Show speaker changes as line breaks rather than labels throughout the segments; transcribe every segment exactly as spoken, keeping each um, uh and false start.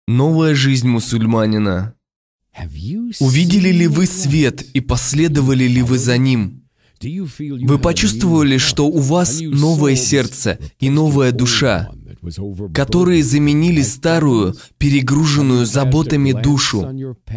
Новая жизнь мусульманина. Увидели ли вы свет и последовали ли вы за ним? Вы почувствовали, что у вас новое сердце и новая душа, которые заменили старую, перегруженную заботами душу?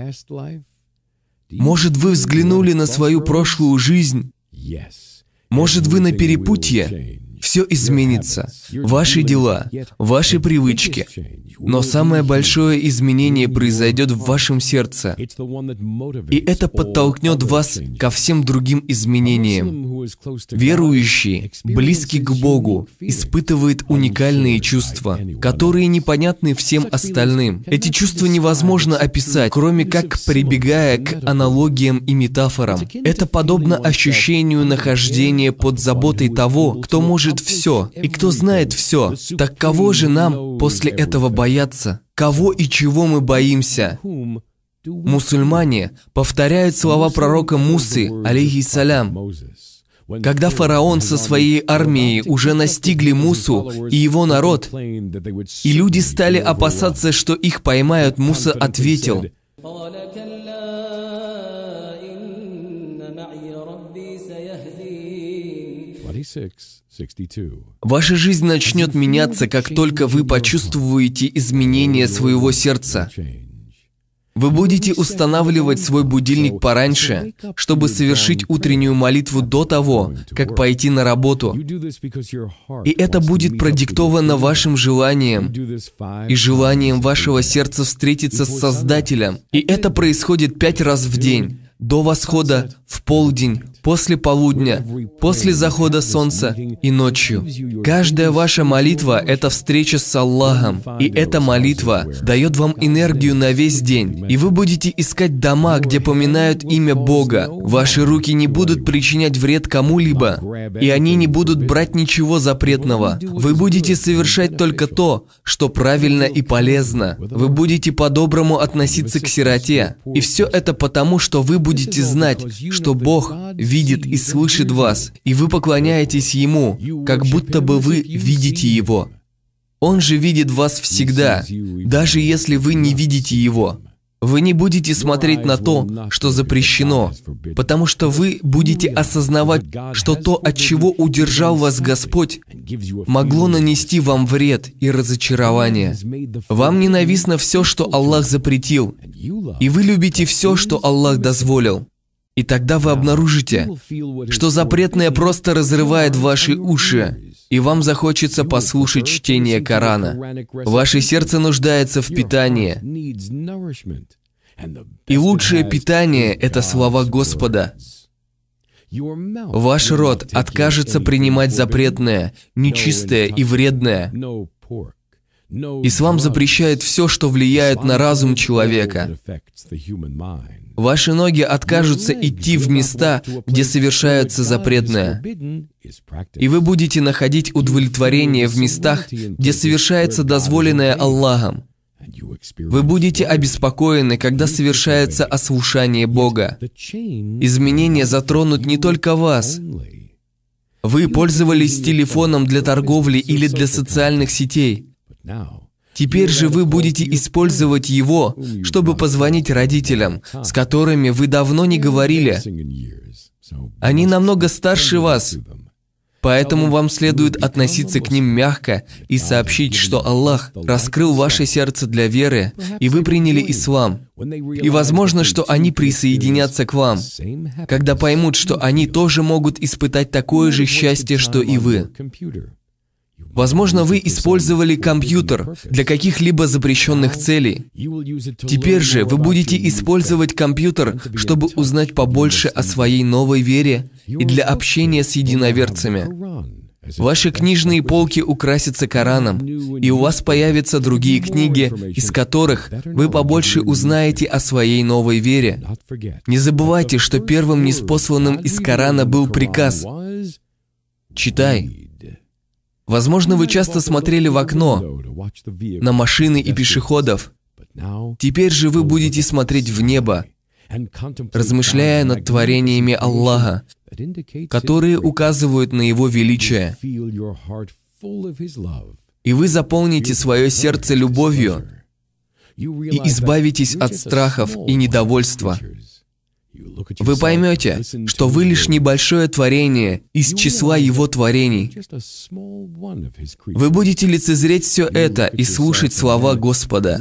Может, вы взглянули на свою прошлую жизнь? Может, вы на перепутье? Все изменится. Ваши дела, ваши привычки. Но самое большое изменение произойдет в вашем сердце. И это подтолкнет вас ко всем другим изменениям. Верующий, близкий к Богу, испытывает уникальные чувства, которые непонятны всем остальным. Эти чувства невозможно описать, кроме как прибегая к аналогиям и метафорам. Это подобно ощущению нахождения под заботой того, кто может все и кто знает все. Так кого же нам после этого бояться? Кого и чего мы боимся? Мусульмане повторяют слова пророка Мусы, алейхиссалям. Когда фараон со своей армией уже настигли Мусу и его народ, и люди стали опасаться, что их поймают, Муса ответил: «Ваша жизнь начнет меняться, как только вы почувствуете изменение своего сердца. Вы будете устанавливать свой будильник пораньше, чтобы совершить утреннюю молитву до того, как пойти на работу. И это будет продиктовано вашим желанием и желанием вашего сердца встретиться с Создателем. И это происходит пять раз в день, до восхода, в полдень, после полудня, после захода солнца и ночью. Каждая ваша молитва – это встреча с Аллахом, и эта молитва дает вам энергию на весь день. И вы будете искать дома, где поминают имя Бога. Ваши руки не будут причинять вред кому-либо, и они не будут брать ничего запретного. Вы будете совершать только то, что правильно и полезно. Вы будете по-доброму относиться к сироте. И все это потому, что вы будете знать, что Бог видит и слышит вас, и вы поклоняетесь Ему, как будто бы вы видите Его. Он же видит вас всегда, даже если вы не видите Его. Вы не будете смотреть на то, что запрещено, потому что вы будете осознавать, что то, от чего удержал вас Господь, могло нанести вам вред и разочарование. Вам ненавистно все, что Аллах запретил, и вы любите все, что Аллах дозволил. И тогда вы обнаружите, что запретное просто разрывает ваши уши, и вам захочется послушать чтение Корана. Ваше сердце нуждается в питании. И лучшее питание – это слова Господа. Ваш род откажется принимать запретное, нечистое и вредное. Ислам запрещает все, что влияет на разум человека. Ваши ноги откажутся идти в места, где совершается запретное. И вы будете находить удовлетворение в местах, где совершается дозволенное Аллахом. Вы будете обеспокоены, когда совершается ослушание Бога. Изменения затронут не только вас. Вы пользовались телефоном для торговли или для социальных сетей. Теперь же вы будете использовать его, чтобы позвонить родителям, с которыми вы давно не говорили. Они намного старше вас, поэтому вам следует относиться к ним мягко и сообщить, что Аллах раскрыл ваше сердце для веры, и вы приняли ислам. И возможно, что они присоединятся к вам, когда поймут, что они тоже могут испытать такое же счастье, что и вы. Возможно, вы использовали компьютер для каких-либо запрещенных целей. Теперь же вы будете использовать компьютер, чтобы узнать побольше о своей новой вере и для общения с единоверцами. Ваши книжные полки украсятся Кораном, и у вас появятся другие книги, из которых вы побольше узнаете о своей новой вере. Не забывайте, что первым ниспосланным из Корана был приказ «Читай». Возможно, вы часто смотрели в окно, на машины и пешеходов. Теперь же вы будете смотреть в небо, размышляя над творениями Аллаха, которые указывают на Его величие. И вы заполните свое сердце любовью, и избавитесь от страхов и недовольства. Вы поймете, что вы лишь небольшое творение из числа Его творений. Вы будете лицезреть все это и слушать слова Господа.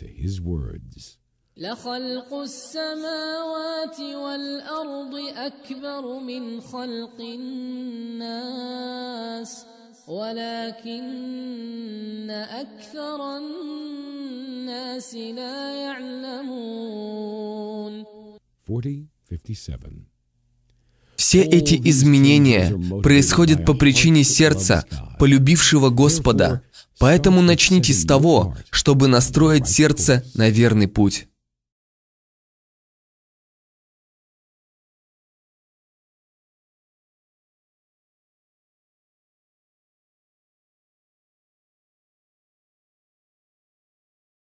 لخلق السماوات والأرض أكبر من خلق الناس ولكن أكثر الناس لا يعلمون.
Все эти изменения происходят по причине сердца, полюбившего Господа. Поэтому начните с того, чтобы настроить сердце на верный путь.